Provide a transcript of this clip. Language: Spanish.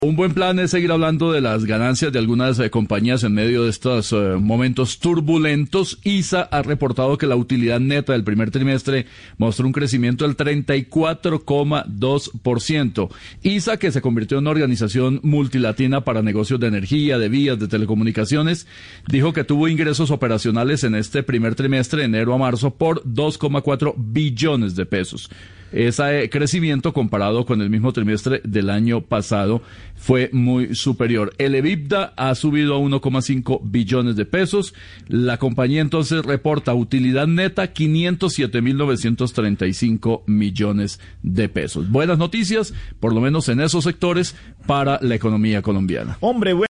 Un buen plan es seguir hablando de las ganancias de algunas compañías en medio de estos momentos turbulentos. ISA ha reportado que la utilidad neta del primer trimestre mostró un crecimiento del 34,2%. ISA, que se convirtió en una organización multilatina para negocios de energía, de vías, de telecomunicaciones, dijo que tuvo ingresos operacionales en este primer trimestre, de enero a marzo, por 2,4 billones de pesos. Ese crecimiento comparado con el mismo trimestre del año pasado fue muy superior. El EBITDA ha subido a 1,5 billones de pesos. La compañía entonces reporta utilidad neta 507.935 millones de pesos. Buenas noticias, por lo menos en esos sectores, para la economía colombiana. Hombre,